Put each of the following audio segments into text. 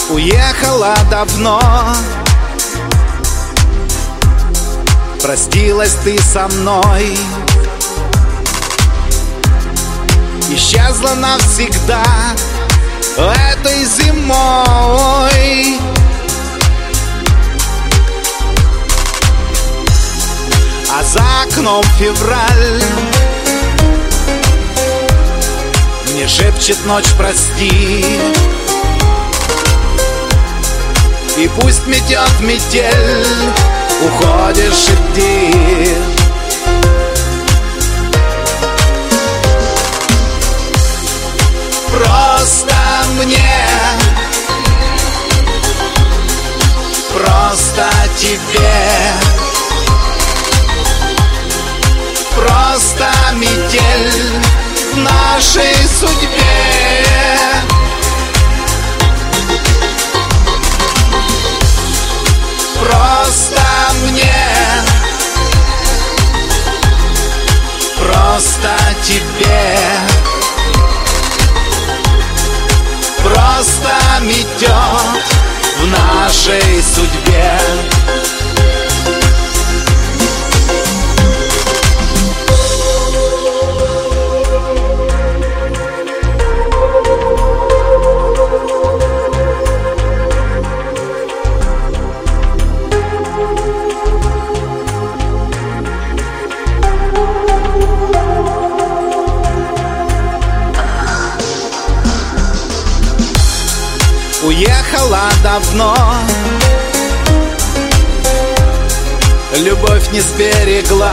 Уехала давно, простилась ты со мной, исчезла навсегда этой зимой. А за окном февраль мне шепчет ночь прости. И пусть метет метель, уходишь, иди. Просто мне, просто тебе, просто метель в нашей судьбе. Просто мне, просто тебе, просто метет в нашей судьбе. Уехала давно, любовь не сберегла.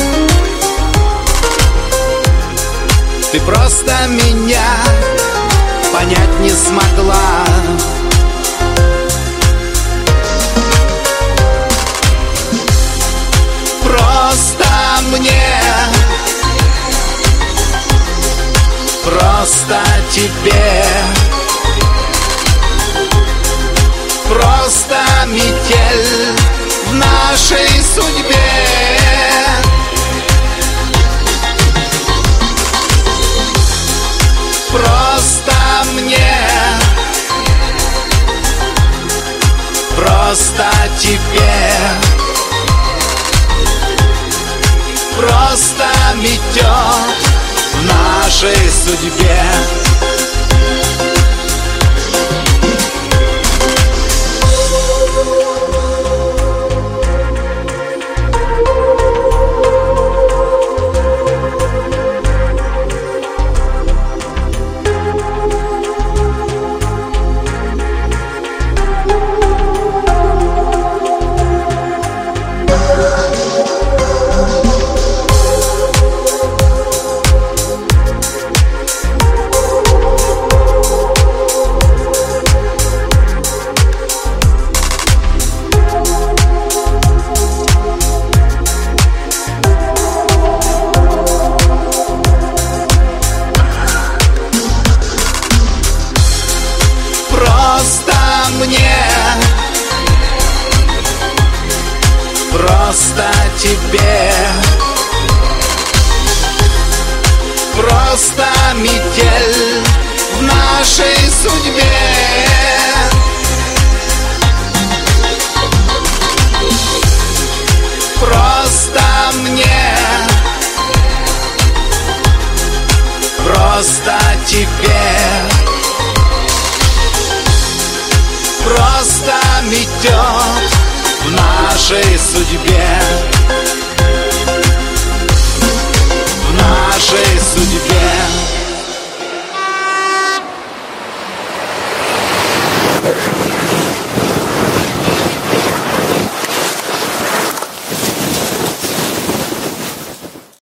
Ты просто меня понять не смогла. Просто мне, просто тебе, просто метель в нашей судьбе. Просто мне, просто тебе, просто метет в нашей судьбе. Просто мне, просто тебе, просто метель в нашей судьбе. Просто мне, просто тебе, просто метет в нашей судьбе.